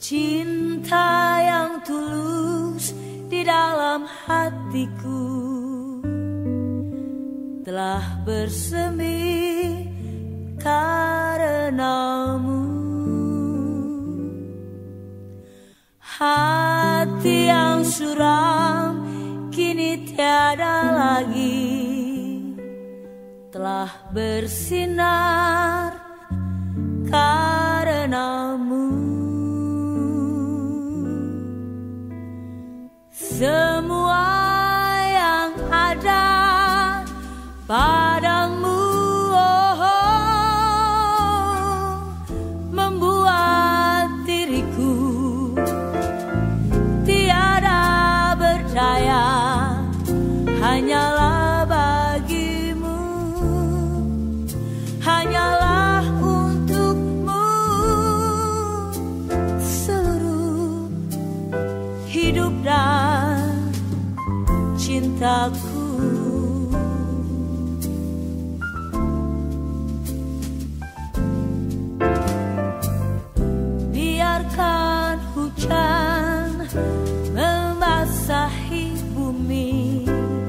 Cinta yang tulus di dalam hatiku telah bersemi karenamu. Hati yang suram kini tiada lagi, telah bersinar karenamu. Semua yang ada padamu, membuat diriku tiada berdaya, hanyalah bagimu, hanyalah untukmu seluruh hidup dan cintaku. Biarkan hujan membasahi bumi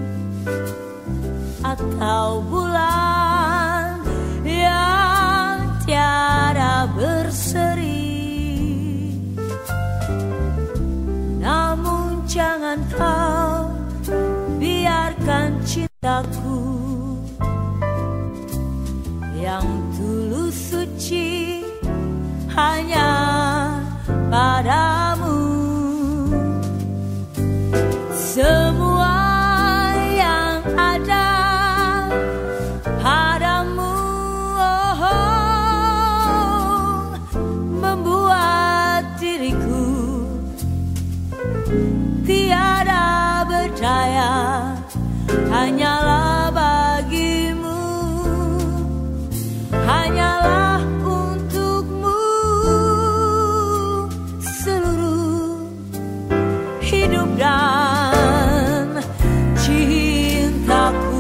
atau bulan yang tiada berseri, namun jangan kau biarkan cintaku yang tulus suci hanya padamu. Semua yang ada padamu, membuat diriku tiada berdaya, hanyalah bagimu, hanyalah untukmu seluruh hidup dan cintaku.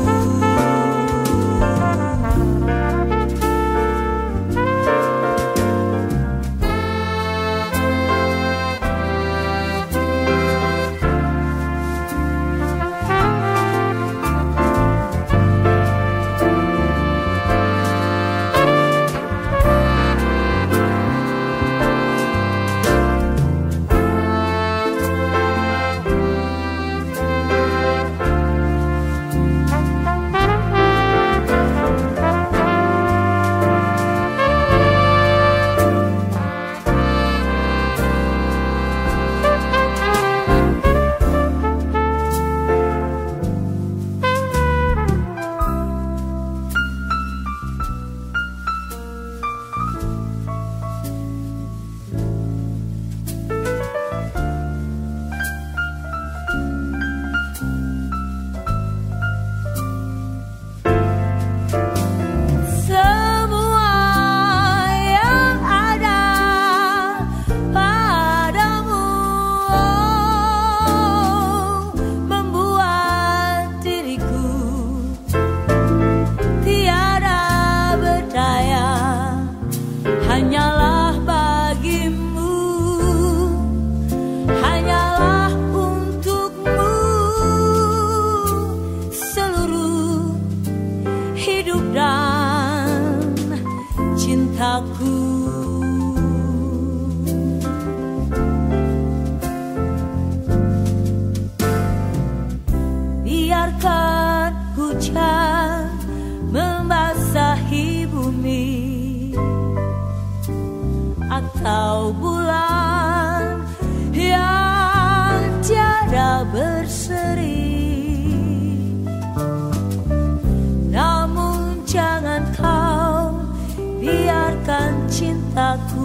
Hanyalah bagimu, hanyalah untukmu seluruh hidup dan cintaku. Biarkan hujan membasahi bumi atau bulan yang tiada berseri, namun jangan kau biarkan cintaku